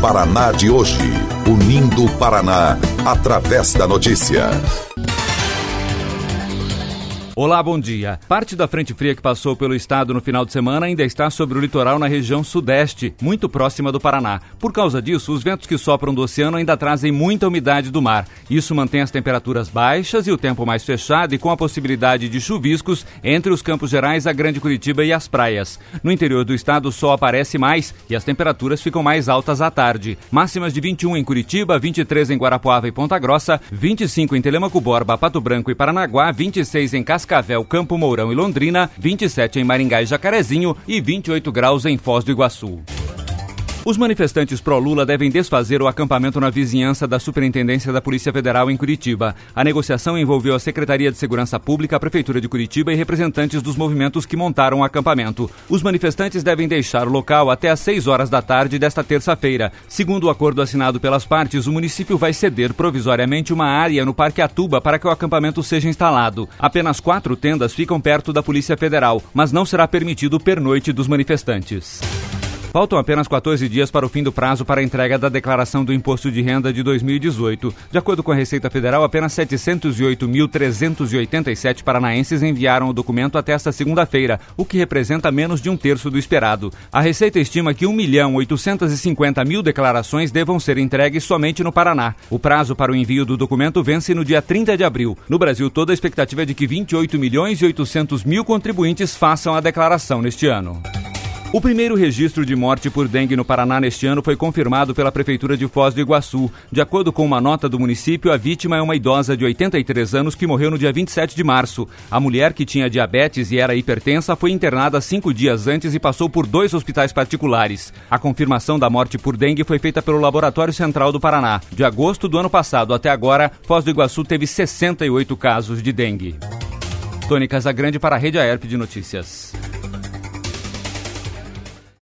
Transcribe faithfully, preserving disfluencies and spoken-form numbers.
Paraná de hoje. Unindo o Paraná através da notícia. Olá, bom dia. Parte da frente fria que passou pelo estado no final de semana ainda está sobre o litoral na região sudeste, muito próxima do Paraná. Por causa disso, os ventos que sopram do oceano ainda trazem muita umidade do mar. Isso mantém as temperaturas baixas e o tempo mais fechado e com a possibilidade de chuviscos entre os Campos Gerais, a Grande Curitiba e as praias. No interior do estado, o sol aparece mais e as temperaturas ficam mais altas à tarde. Máximas de vinte e um em Curitiba, vinte e três em Guarapuava e Ponta Grossa, vinte e cinco em Telêmaco Borba, Pato Branco e Paranaguá, vinte e seis em Cascavel, Campo Mourão e Londrina, vinte e sete em Maringá e Jacarezinho e vinte e oito graus em Foz do Iguaçu. Os manifestantes pró-Lula devem desfazer o acampamento na vizinhança da Superintendência da Polícia Federal em Curitiba. A negociação envolveu a Secretaria de Segurança Pública, a Prefeitura de Curitiba e representantes dos movimentos que montaram o acampamento. Os manifestantes devem deixar o local até às seis horas da tarde desta terça-feira. Segundo o acordo assinado pelas partes, o município vai ceder provisoriamente uma área no Parque Atuba para que o acampamento seja instalado. Apenas quatro tendas ficam perto da Polícia Federal, mas não será permitido o pernoite dos manifestantes. Faltam apenas quatorze dias para o fim do prazo para a entrega da declaração do Imposto de Renda de dois mil e dezoito. De acordo com a Receita Federal, apenas setecentos e oito mil trezentos e oitenta e sete paranaenses enviaram o documento até esta segunda-feira, o que representa menos de um terço do esperado. A Receita estima que um milhão oitocentos e cinquenta mil declarações devam ser entregues somente no Paraná. O prazo para o envio do documento vence no dia trinta de abril. No Brasil todo, a expectativa é de que vinte e oito milhões e oitocentos mil contribuintes façam a declaração neste ano. O primeiro registro de morte por dengue no Paraná neste ano foi confirmado pela Prefeitura de Foz do Iguaçu. De acordo com uma nota do município, a vítima é uma idosa de oitenta e três anos que morreu no dia vinte e sete de março. A mulher, que tinha diabetes e era hipertensa, foi internada cinco dias antes e passou por dois hospitais particulares. A confirmação da morte por dengue foi feita pelo Laboratório Central do Paraná. De agosto do ano passado até agora, Foz do Iguaçu teve sessenta e oito casos de dengue. Tony Casagrande para a Rede A E R P de Notícias.